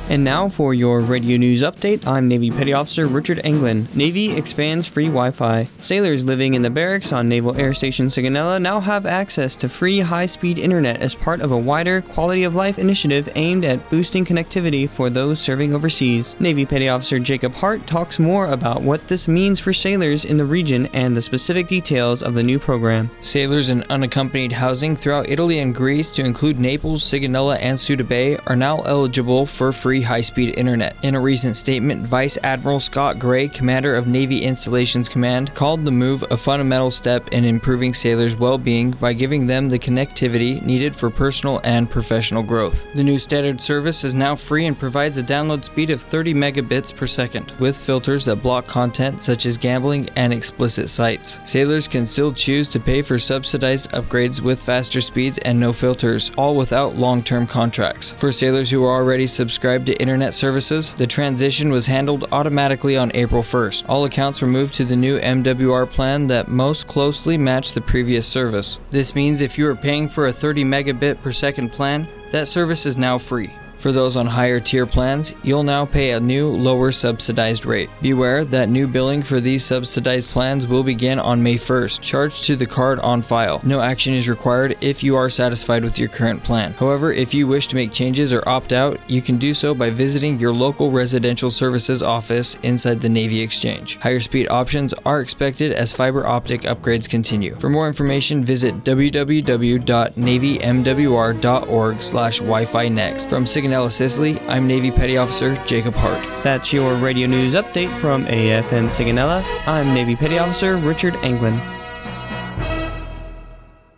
And now for your radio news update, I'm Navy Petty Officer Richard Anglin. Navy expands free Wi-Fi. Sailors living in the barracks on Naval Air Station Sigonella now have access to free high-speed internet as part of a wider quality of life initiative aimed at boosting connectivity for those serving overseas. Navy Petty Officer Jacob Hart talks more about what this means for sailors in the region and the specific details of the new program. Sailors in unaccompanied housing throughout Italy and Greece, to include Naples, Sigonella, and Suda Bay, are now eligible for free high-speed internet. In a recent statement, Vice Admiral Scott Gray, commander of Navy Installations Command, called the move a fundamental step in improving sailors' well-being by giving them the connectivity needed for personal and professional growth. The new standard service is now free and provides a download speed of 30 megabits per second, with filters that block content such as gambling and explicit sites. Sailors can still choose to pay for subsidized upgrades with faster speeds and no filters, all without long-term contracts. For sailors who are already subscribed to internet services, the transition was handled automatically on April 1st. All accounts were moved to the new MWR plan that most closely matched the previous service. This means if you are paying for a 30 megabit per second plan, that service is now free. For those on higher tier plans, you'll now pay a new, lower subsidized rate. Beware that new billing for these subsidized plans will begin on May 1st, charged to the card on file. No action is required if you are satisfied with your current plan. However, if you wish to make changes or opt out, you can do so by visiting your local residential services office inside the Navy Exchange. Higher speed options are expected as fiber optic upgrades continue. For more information, visit www.navymwr.org/Wi-Fi next. From Sigonella, Sicily, I'm Navy Petty Officer Jacob Hart. That's your radio news update from AFN Sigonella. I'm Navy Petty Officer Richard Anglin.